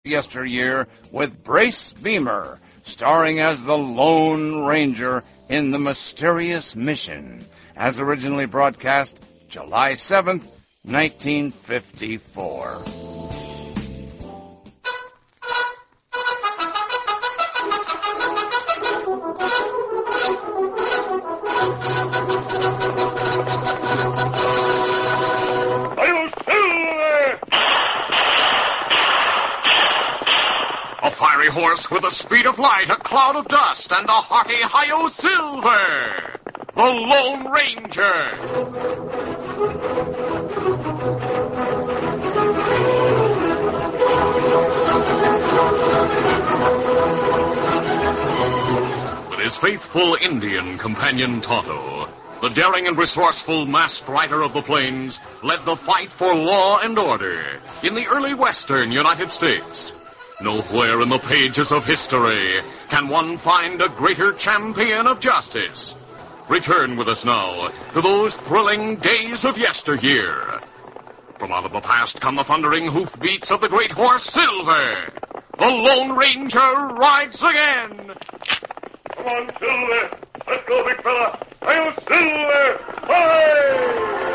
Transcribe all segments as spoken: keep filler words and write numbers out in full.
yesteryear with Brace Beemer, starring as the Lone Ranger in The Mysterious Mission, as originally broadcast July seventh, nineteen fifty-four. Horse with the speed of light, a cloud of dust, and the hearty Hi-Yo Silver, the Lone Ranger. With his faithful Indian companion Tonto, the daring and resourceful masked rider of the plains led the fight for law and order in the early western United States. Nowhere in the pages of history can one find a greater champion of justice. Return with us now to those thrilling days of yesteryear. From out of the past come the thundering hoofbeats of the great horse Silver. The Lone Ranger rides again. Come on, Silver. Let's go, big fella. Hi-yo, Silver! Hi!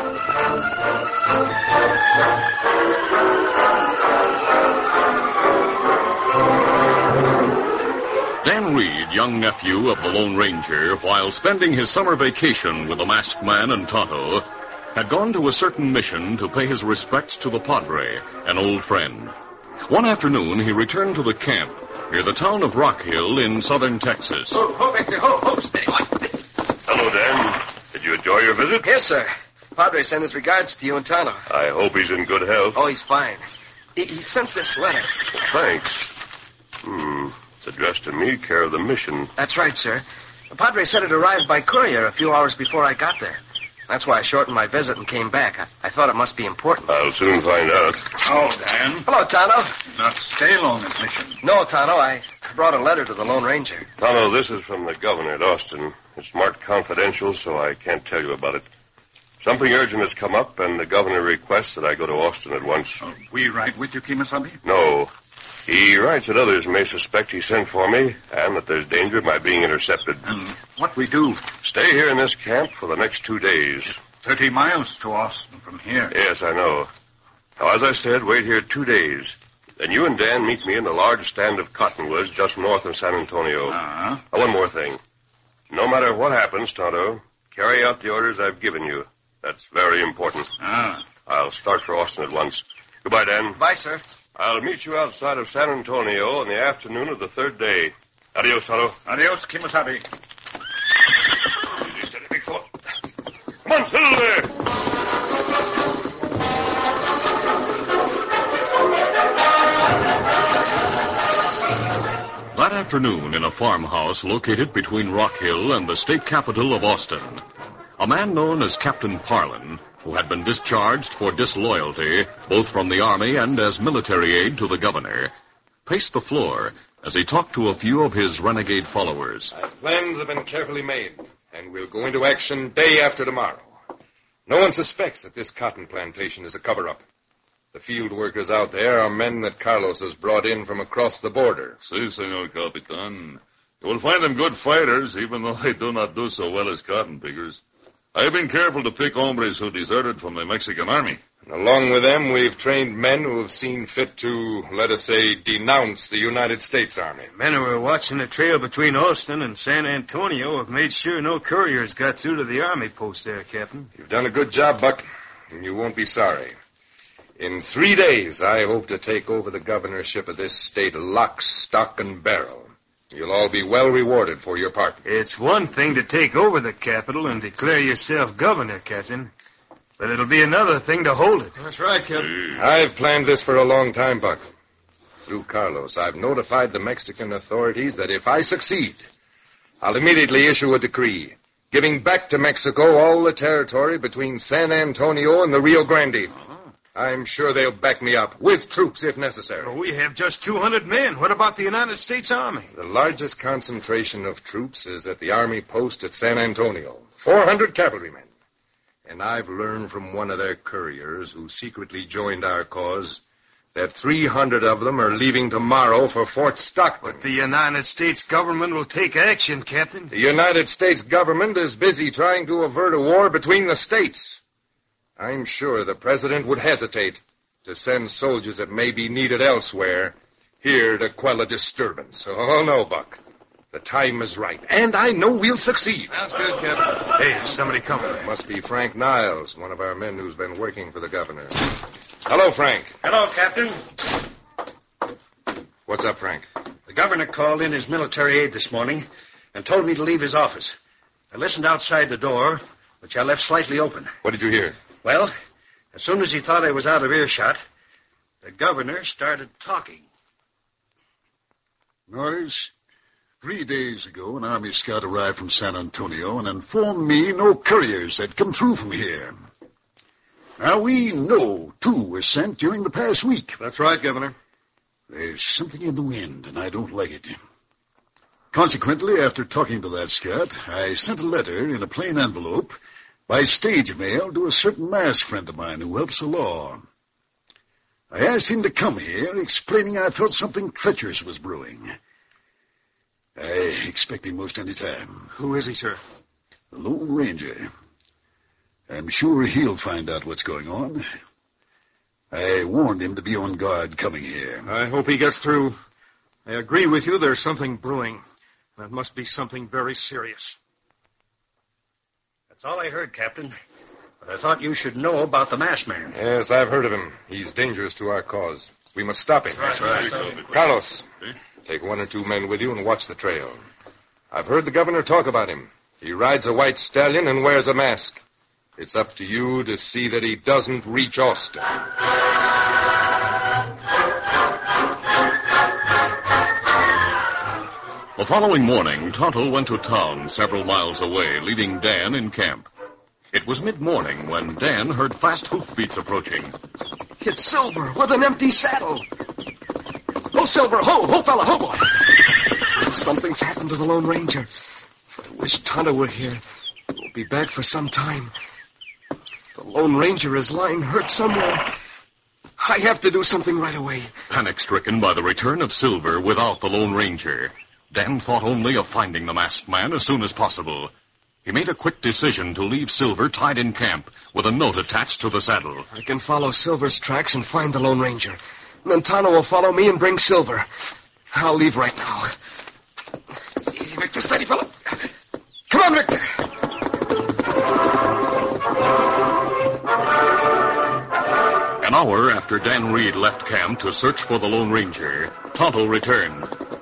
Dan Reed, young nephew of the Lone Ranger, while spending his summer vacation with the Masked Man and Tonto, had gone to a certain mission to pay his respects to the Padre, an old friend. One afternoon, he returned to the camp near the town of Rock Hill in southern Texas. Ho, ho, Victor, ho, ho, steady. Hello, Dan. Did you enjoy your visit? Yes, sir. Padre sent his regards to you and Tonto. I hope he's in good health. Oh, he's fine. He, he sent this letter. Thanks. Hmm. It's addressed to me, care of the mission. That's right, sir. The Padre said it arrived by courier a few hours before I got there. That's why I shortened my visit and came back. I, I thought it must be important. I'll soon find out. Oh, Dan. Hello, Tonto. Not stay long at mission. No, Tonto, I brought a letter to the Lone Ranger. Tonto, this is from the governor at Austin. It's marked confidential, so I can't tell you about it. Something urgent has come up, and the governor requests that I go to Austin at once. Oh, we ride with you, Kimasabi? No. He writes that others may suspect he sent for me, and that there's danger of my being intercepted. And what we do? Stay here in this camp for the next two days. Thirty miles to Austin from here. Yes, I know. Now, as I said, wait here two days. Then you and Dan meet me in the large stand of cottonwoods just north of San Antonio. Uh-huh. Now, one more thing. No matter what happens, Tonto, carry out the orders I've given you. That's very important. Ah. I'll start for Austin at once. Goodbye, Dan. Bye, sir. I'll meet you outside of San Antonio on the afternoon of the third day. Adios, Tonto. Adios, Kimasabi. Easy, steady, big fella. Come on, Silver! That afternoon, in a farmhouse located between Rock Hill and the state capital of Austin, a man known as Captain Parlin, who had been discharged for disloyalty, both from the Army and as military aid to the governor, paced the floor as he talked to a few of his renegade followers. Our plans have been carefully made, and we'll go into action day after tomorrow. No one suspects that this cotton plantation is a cover-up. The field workers out there are men that Carlos has brought in from across the border. Si, Senor Capitan. You will find them good fighters, even though they do not do so well as cotton pickers. I've been careful to pick hombres who deserted from the Mexican army. And along with them, we've trained men who have seen fit to, let us say, denounce the United States Army. Men who were watching the trail between Austin and San Antonio have made sure no couriers got through to the army post there, Captain. You've done a good job, Buck, and you won't be sorry. In three days, I hope to take over the governorship of this state lock, stock, and barrel. You'll all be well rewarded for your part. It's one thing to take over the capital and declare yourself governor, Captain. But it'll be another thing to hold it. That's right, Captain. I've planned this for a long time, Buck. Through Carlos, I've notified the Mexican authorities that if I succeed, I'll immediately issue a decree giving back to Mexico all the territory between San Antonio and the Rio Grande. Uh-huh. I'm sure they'll back me up, with troops if necessary. Well, we have just two hundred men. What about the United States Army? The largest concentration of troops is at the Army post at San Antonio. four hundred cavalrymen. And I've learned from one of their couriers who secretly joined our cause that three hundred of them are leaving tomorrow for Fort Stockton. But the United States government will take action, Captain. The United States government is busy trying to avert a war between the states. I'm sure the president would hesitate to send soldiers that may be needed elsewhere here to quell a disturbance. Oh, no, Buck. The time is right, and I know we'll succeed. Sounds good, Captain. Hey, there's somebody coming. It must be Frank Niles, one of our men who's been working for the governor. Hello, Frank. Hello, Captain. What's up, Frank? The governor called in his military aide this morning and told me to leave his office. I listened outside the door, which I left slightly open. What did you hear? Well, as soon as he thought I was out of earshot, the governor started talking. Norris, three days ago, an Army scout arrived from San Antonio and informed me no couriers had come through from here. Now, we know two were sent during the past week. That's right, Governor. There's something in the wind, and I don't like it. Consequently, after talking to that scout, I sent a letter in a plain envelope by stage mail to a certain masked friend of mine who helps the law. I asked him to come here, explaining I thought something treacherous was brewing. I expect him most any time. Who is he, sir? The Lone Ranger. I'm sure he'll find out what's going on. I warned him to be on guard coming here. I hope he gets through. I agree with you. There's something brewing. That must be something very serious. That's all I heard, Captain. But I thought you should know about the masked man. Yes, I've heard of him. He's dangerous to our cause. We must stop him. That's right. Carlos, take one or two men with you and watch the trail. I've heard the governor talk about him. He rides a white stallion and wears a mask. It's up to you to see that he doesn't reach Austin. The following morning, Tonto went to town several miles away, leaving Dan in camp. It was mid-morning when Dan heard fast hoofbeats approaching. It's Silver with an empty saddle. Ho, Silver, ho, ho, fella, ho, boy. Something's happened to the Lone Ranger. I wish Tonto were here. We'll be back for some time. The Lone Ranger is lying hurt somewhere. I have to do something right away. Panic-stricken by the return of Silver without the Lone Ranger, Dan thought only of finding the masked man as soon as possible. He made a quick decision to leave Silver tied in camp with a note attached to the saddle. I can follow Silver's tracks and find the Lone Ranger. And then Tonto will follow me and bring Silver. I'll leave right now. Easy, Victor. Steady, fella. Come on, Victor. An hour after Dan Reed left camp to search for the Lone Ranger, Tonto returned.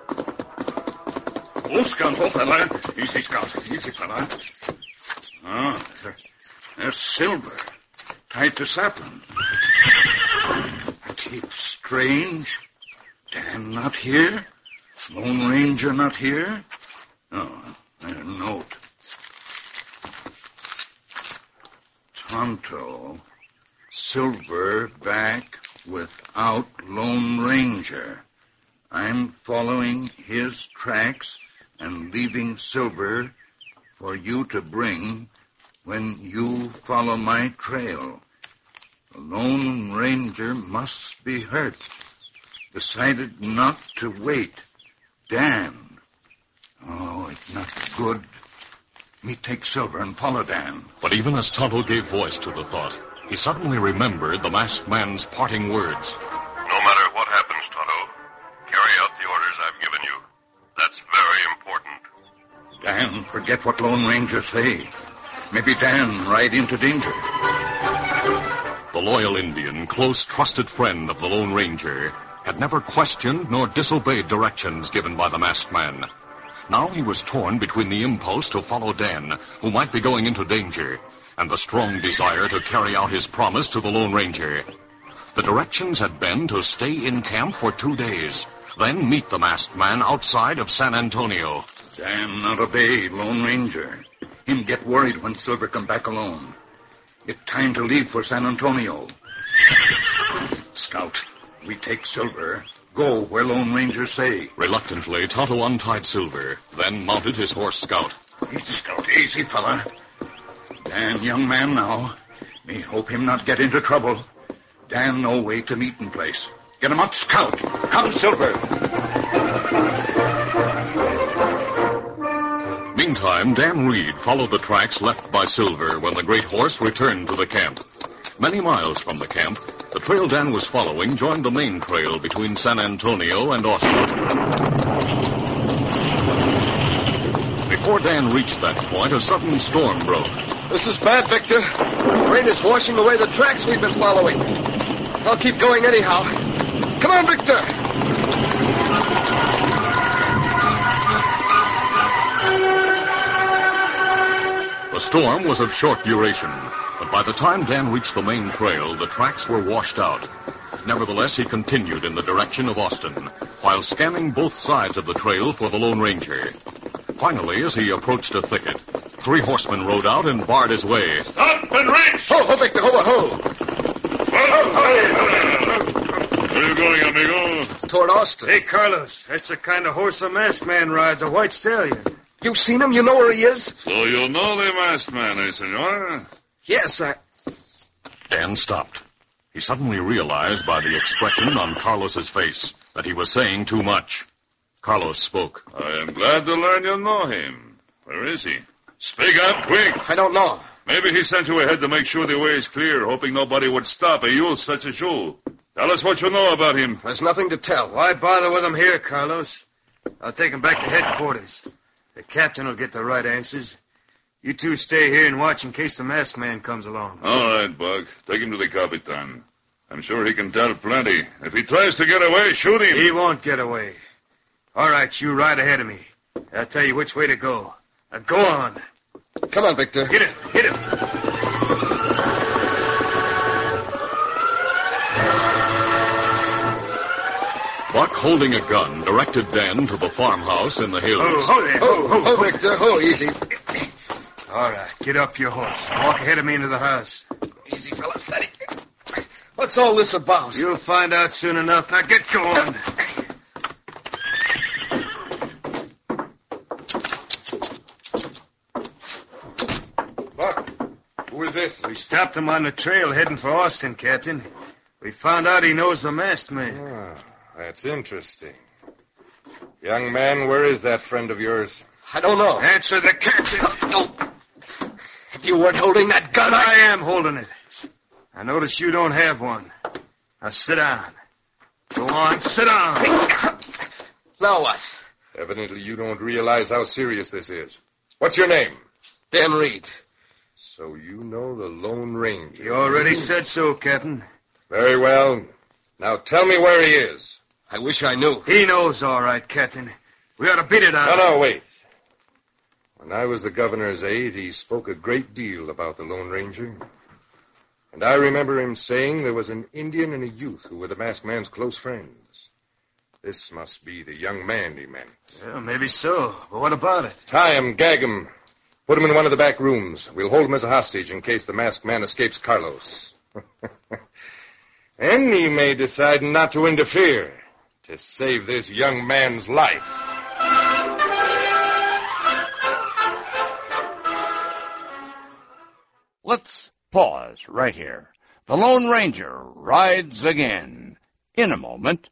Oh, scoundrel, fella. Easy, Scout. Easy, fella. Ah, there, there's Silver. Tied to sapling. That heap's strange. Dan not here? Lone Ranger not here? Oh, there's a note. Tonto. Silver back without Lone Ranger. I'm following his tracks and leaving Silver for you to bring when you follow my trail. The Lone Ranger must be hurt. Decided not to wait. Dan. Oh, it's not good. Me take Silver and follow Dan. But even as Tonto gave voice to the thought, he suddenly remembered the masked man's parting words. No matter what happens, Tonto, carry out the orders I've given you. That's very important. Dan, forget what Lone Ranger say. Maybe Dan ride into danger. The loyal Indian, close, trusted friend of the Lone Ranger, had never questioned nor disobeyed directions given by the masked man. Now he was torn between the impulse to follow Dan, who might be going into danger, and the strong desire to carry out his promise to the Lone Ranger. The directions had been to stay in camp for two days, then meet the masked man outside of San Antonio. Dan not obey Lone Ranger. Him get worried when Silver come back alone. It's time to leave for San Antonio. Scout, we take Silver, go where Lone Ranger say. Reluctantly, Tonto untied Silver, then mounted his horse Scout. Easy, Scout, easy, fella. Dan, young man now. Me hope him not get into trouble. Dan no way to meeting place. Get him up, Scout. Come, Silver. Meantime, Dan Reed followed the tracks left by Silver when the great horse returned to the camp. Many miles from the camp, the trail Dan was following joined the main trail between San Antonio and Austin. Before Dan reached that point, a sudden storm broke. This is bad, Victor. The rain is washing away the tracks we've been following. I'll keep going anyhow. Come on, Victor! The storm was of short duration, but by the time Dan reached the main trail, the tracks were washed out. Nevertheless, he continued in the direction of Austin, while scanning both sides of the trail for the Lone Ranger. Finally, as he approached a thicket, three horsemen rode out and barred his way. Stop and reach! Ho, ho, Victor, ho, ho! Where are you going, amigo? Toward Austin. Hey, Carlos, that's the kind of horse a masked man rides, a white stallion. You've seen him? You know where he is? So you know the masked man, eh, senor? Yes, I... Dan stopped. He suddenly realized by the expression on Carlos's face that he was saying too much. Carlos spoke. I am glad to learn you know him. Where is he? Speak up, quick. I don't know. Maybe he sent you ahead to make sure the way is clear, hoping nobody would stop a youth such as you. Tell us what you know about him. There's nothing to tell. Why bother with him here, Carlos? I'll take him back to headquarters. The captain will get the right answers. You two stay here and watch in case the masked man comes along. All right, Buck. Take him to the Capitan. I'm sure he can tell plenty. If he tries to get away, shoot him. He won't get away. All right, you ride ahead of me. I'll tell you which way to go. Now go on. Come on, Victor. Hit him. Hit him. Buck, holding a gun, directed Dan to the farmhouse in the hills. Oh, ho there. Ho, ho, ho, Victor. Ho, easy. All right, get up your horse. Walk ahead of me into the house. Easy, fella. Steady. What's all this about? You'll find out soon enough. Now get going. Buck, who is this? We stopped him on the trail heading for Austin, Captain. We found out he knows the masked man. Ah, that's interesting. Young man, where is that friend of yours? I don't know. Answer the captain. No. If you weren't holding that gun, I... I am holding it. I notice you don't have one. Now sit down. Go on, sit down. Now what? Evidently you don't realize how serious this is. What's your name? Dan Reed. So you know the Lone Ranger. You already said so, Captain. Very well. Now tell me where he is. I wish I knew. He knows, all right, Captain. We ought to beat it out. No, no, wait. When I was the governor's aide, he spoke a great deal about the Lone Ranger. And I remember him saying there was an Indian and a youth who were the masked man's close friends. This must be the young man he meant. Yeah, maybe so. But what about it? Tie him, gag him. Put him in one of the back rooms. We'll hold him as a hostage in case the masked man escapes Carlos. And he may decide not to interfere to save this young man's life. Let's pause right here. The Lone Ranger rides again in a moment.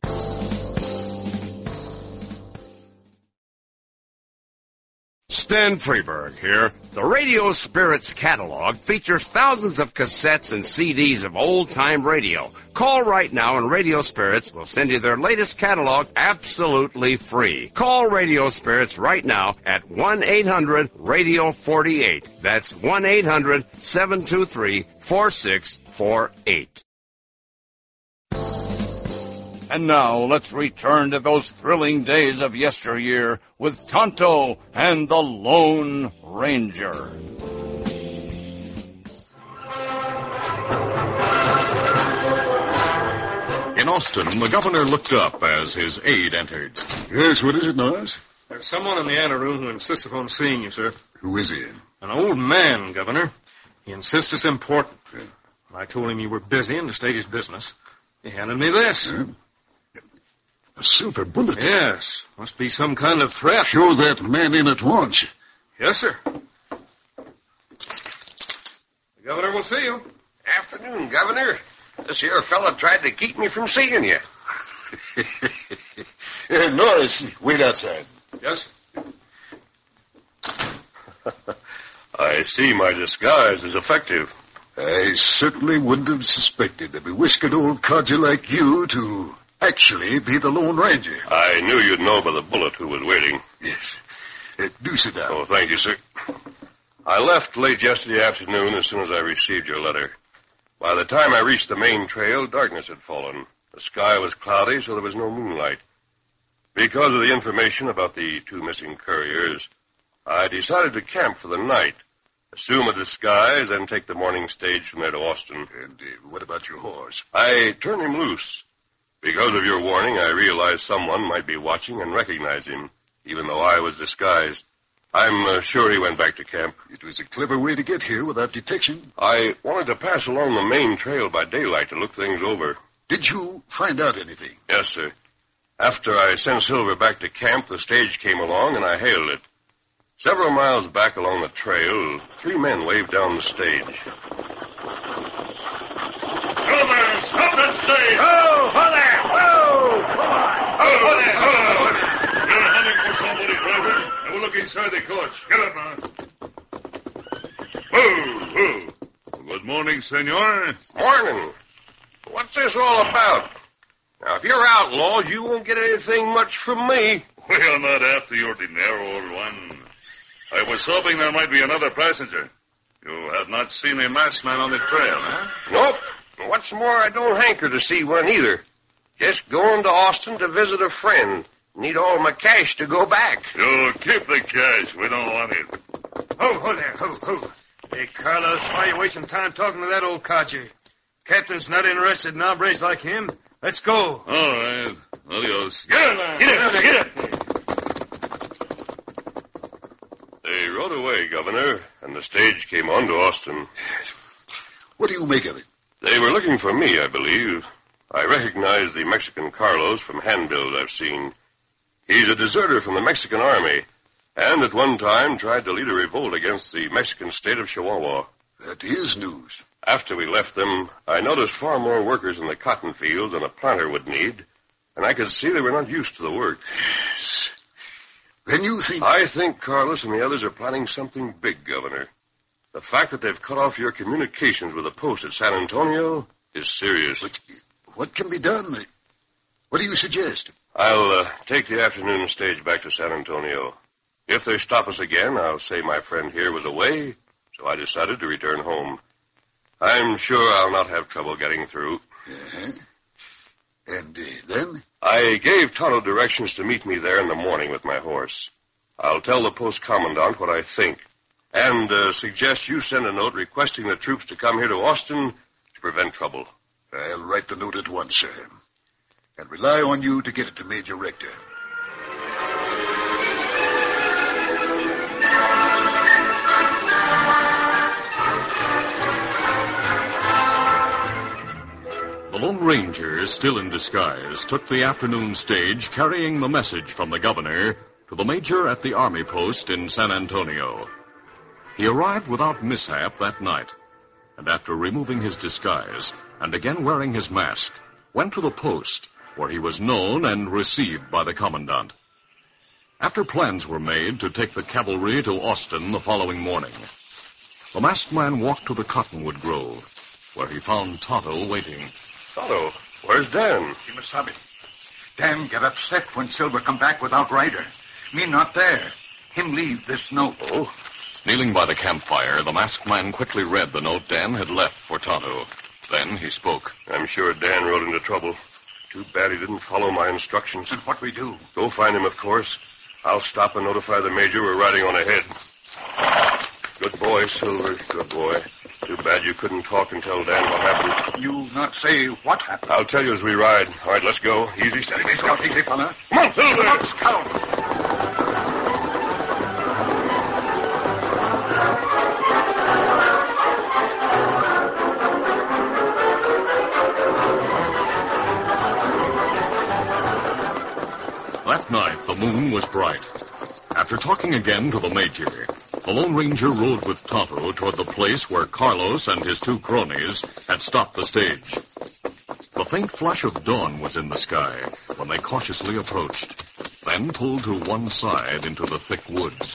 Stan Freeberg here. The Radio Spirits catalog features thousands of cassettes and C Ds of old-time radio. Call right now and Radio Spirits will send you their latest catalog absolutely free. Call Radio Spirits right now at one eight hundred radio forty-eight. That's one eight hundred seven two three four six four eight. And now let's return to those thrilling days of yesteryear with Tonto and the Lone Ranger. In Austin, the governor looked up as his aide entered. Yes, what is it, Norris? There's someone in the anteroom who insists upon seeing you, sir. Who is he? An old man, Governor. He insists it's important. Yeah. I told him you were busy and to state his business. He handed me this. Yeah. A silver bullet? Yes. Must be some kind of threat. Show that man in at once. Yes, sir. The governor will see you. Afternoon, Governor. This here fella tried to keep me from seeing you. uh, Norris, wait outside. Yes? I see my disguise is effective. I certainly wouldn't have suspected a bewhiskered old codger like you to actually be the Lone Ranger. I knew you'd know by the bullet who was waiting. Yes. Uh, do sit down. Oh, thank you, sir. I left late yesterday afternoon as soon as I received your letter. By the time I reached the main trail, darkness had fallen. The sky was cloudy, so there was no moonlight. Because of the information about the two missing couriers, I decided to camp for the night, assume a disguise, and take the morning stage from there to Austin. And uh, what about your horse? I turned him loose. Because of your warning, I realized someone might be watching and recognize him, even though I was disguised. I'm uh, sure he went back to camp. It was a clever way to get here without detection. I wanted to pass along the main trail by daylight to look things over. Did you find out anything? Yes, sir. After I sent Silver back to camp, the stage came along and I hailed it. Several miles back along the trail, three men waved down the stage. Silver, stop that stage! Oh, ho there! Whoa! Come on! Oh, ho there! Ho there! You're hunting for somebody, driver. Now we'll look inside the coach. Get up now. Whoa, whoa. Good morning, senor. Morning. What's this all about? Now, if you're outlaws, you won't get anything much from me. We are not after your dinero, old one. I was hoping there might be another passenger. You have not seen a masked man on the trail, huh? Nope. What's more, I don't hanker to see one either. Just going to Austin to visit a friend. Need all my cash to go back. You keep the cash. We don't want it. Ho, ho there, ho, ho. Hey, Carlos, why are you wasting time talking to that old codger? Captain's not interested in hombres like him. Let's go. All right. Adios. Get it, man. Get it, get it. They rode away, Governor, and the stage came on to Austin. What do you make of it? They were looking for me, I believe. I recognize the Mexican Carlos from handbills I've seen. He's a deserter from the Mexican army, and at one time tried to lead a revolt against the Mexican state of Chihuahua. That is news. After we left them, I noticed far more workers in the cotton fields than a planter would need, and I could see they were not used to the work. Yes. Then you think... I think Carlos and the others are planning something big, Governor. The fact that they've cut off your communications with the post at San Antonio is serious. But what can be done? What do you suggest? I'll uh, take the afternoon stage back to San Antonio. If they stop us again, I'll say my friend here was away, so I decided to return home. I'm sure I'll not have trouble getting through. Uh-huh. And uh, then? I gave Tonto directions to meet me there in the morning with my horse. I'll tell the post commandant what I think, and uh, suggest you send a note requesting the troops to come here to Austin to prevent trouble. I'll write the note at once, sir, and rely on you to get it to Major Rector. The Lone Ranger, still in disguise, took the afternoon stage carrying the message from the governor to the major at the army post in San Antonio. He arrived without mishap that night, and after removing his disguise and again wearing his mask, went to the post where he was known and received by the commandant. After plans were made to take the cavalry to Austin the following morning, the masked man walked to the cottonwood grove, where he found Tonto waiting. Tonto, where's Dan? You must have it. Dan get upset when Silver come back without rider. Me not there. Him leave this note. Oh? Kneeling by the campfire, the masked man quickly read the note Dan had left for Tonto. Then he spoke. I'm sure Dan rode into trouble. Too bad he didn't follow my instructions. And what we do? Go find him, of course. I'll stop and notify the major we're riding on ahead. Good boy, Silver. Good boy. Too bad you couldn't talk and tell Dan what happened. You not say what happened. I'll tell you as we ride. All right, let's go. Easy, steady. Easy, Scout, easy, fella. Come on, Silver. Come on, Scout. That night, the moon was bright. After talking again to the major, the Lone Ranger rode with Tonto toward the place where Carlos and his two cronies had stopped the stage. The The faint flush of dawn was in the sky when they cautiously approached, then pulled to one side into the thick woods.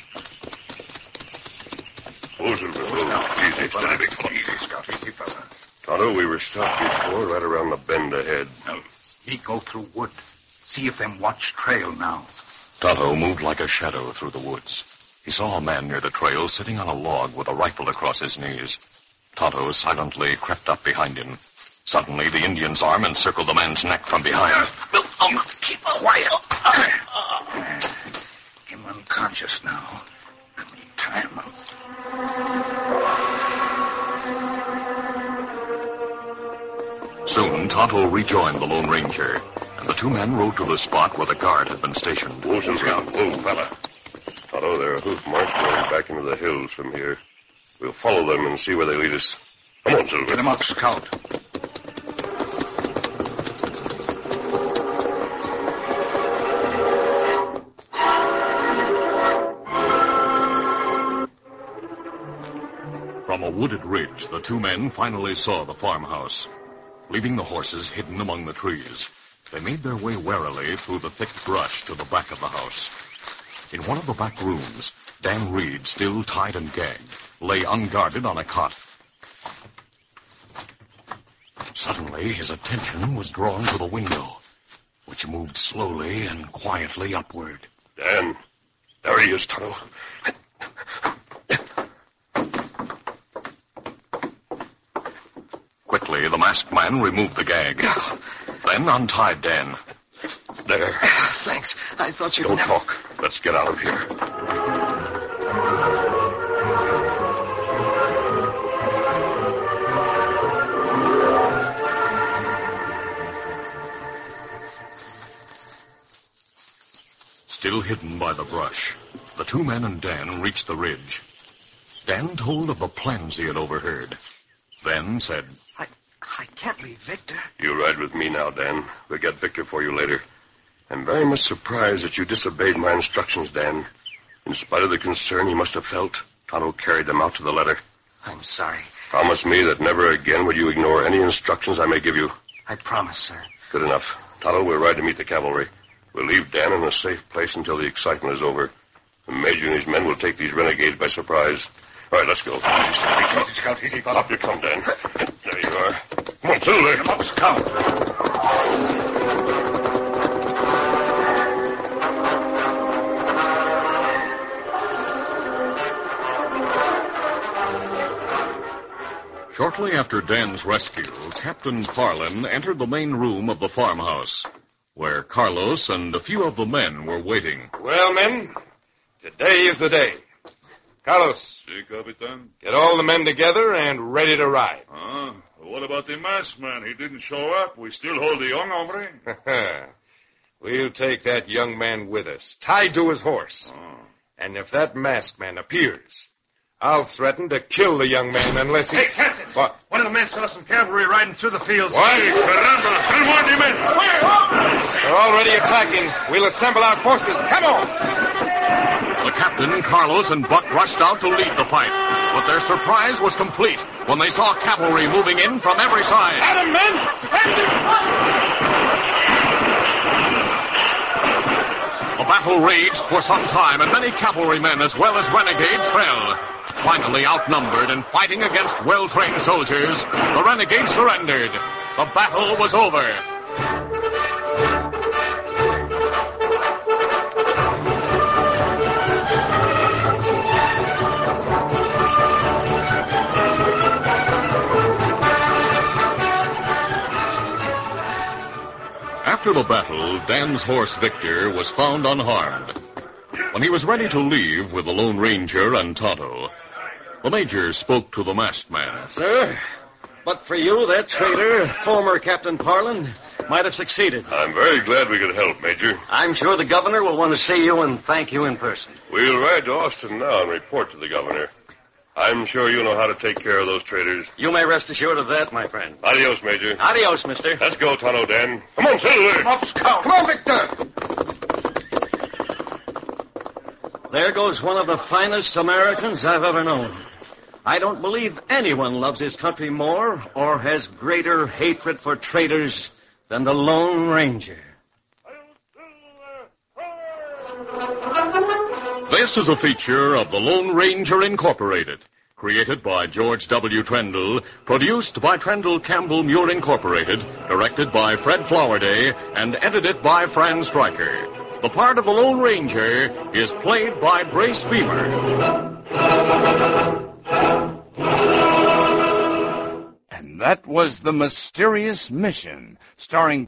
Oh, Silver, oh, easy, steady, big fella. Easy, Scout, easy, fella. Tonto, we were stopped before, right around the bend ahead. Now, he go through wood. See if them watch trail now. Tonto moved like a shadow through the woods. He saw a man near the trail sitting on a log with a rifle across his knees. Tonto silently crept up behind him. Suddenly, the Indian's arm encircled the man's neck from behind. You keep quiet. Him unconscious now. Time. Soon, Tonto rejoined the Lone Ranger, and the two men rode to the spot where the guard had been stationed. Whoa, Scout, whoa, fella. Tonto, there are hoof marks going back into the hills from here. We'll follow them and see where they lead us. Come on, Silver. Get him up, Scout. From a wooded ridge, the two men finally saw the farmhouse. Leaving the horses hidden among the trees, they made their way warily through the thick brush to the back of the house. In one of the back rooms, Dan Reed, still tied and gagged, lay unguarded on a cot. Suddenly, his attention was drawn to the window, which moved slowly and quietly upward. Dan, there he is, Tonto. Quickly, the masked man removed the gag, then untied Dan. There. Thanks. I thought you'd Don't never... talk. Let's get out of here. Still hidden by the brush, the two men and Dan reached the ridge. Dan told of the plans he had overheard, then said, I, I can't leave Victor. You ride with me now, Dan. We'll get Victor for you later. I'm very much surprised that you disobeyed my instructions, Dan. In spite of the concern you must have felt, Tonto carried them out to the letter. I'm sorry. Promise me that never again would you ignore any instructions I may give you. I promise, sir. Good enough. Tonto, we'll ride to meet the cavalry. We'll leave Dan in a safe place until the excitement is over. The Major and his men will take these renegades by surprise. All right, let's go. Easy, Scout, easy, fella. Up you come, Dan. There you are. Come on, Silver. Come up, Scout. Shortly after Dan's rescue, Captain Parlin entered the main room of the farmhouse, where Carlos and a few of the men were waiting. Well, men, today is the day. Carlos. Si, Capitan. Get all the men together and ready to ride. Ah, what about the masked man? He didn't show up. We still hold the young hombre. We'll take that young man with us, tied to his horse. Oh. And if that masked man appears, I'll threaten to kill the young man unless he... Hey, Captain! What? One of the men saw some cavalry riding through the fields. What? Caramba! Still more the men! They're already attacking. We'll assemble our forces. Come on! The captain, Carlos, and Buck rushed out to lead the fight. But their surprise was complete when they saw cavalry moving in from every side. At him, men! The battle raged for some time, and many cavalrymen as well as renegades fell. Finally outnumbered and fighting against well-trained soldiers, the renegades surrendered. The battle was over. After the battle, Dan's horse Victor was found unharmed. When he was ready to leave with the Lone Ranger and Tonto, the Major spoke to the masked man. Sir, but for you, that traitor, former Captain Parlin, might have succeeded. I'm very glad we could help, Major. I'm sure the governor will want to see you and thank you in person. We'll ride to Austin now and report to the governor. I'm sure you know how to take care of those traitors. You may rest assured of that, my friend. Adios, Major. Adios, mister. Let's go, Tonto, Dan. Come on, Silver. Up, Scout. Come on, Victor! There goes one of the finest Americans I've ever known. I don't believe anyone loves his country more or has greater hatred for traitors than the Lone Ranger. This is a feature of the Lone Ranger Incorporated, created by George W. Trendle, produced by Trendle Campbell Muir Incorporated, directed by Fred Flowerday, and edited by Fran Stryker. The part of the Lone Ranger is played by Brace Beamer. And that was The Mysterious Mission, starring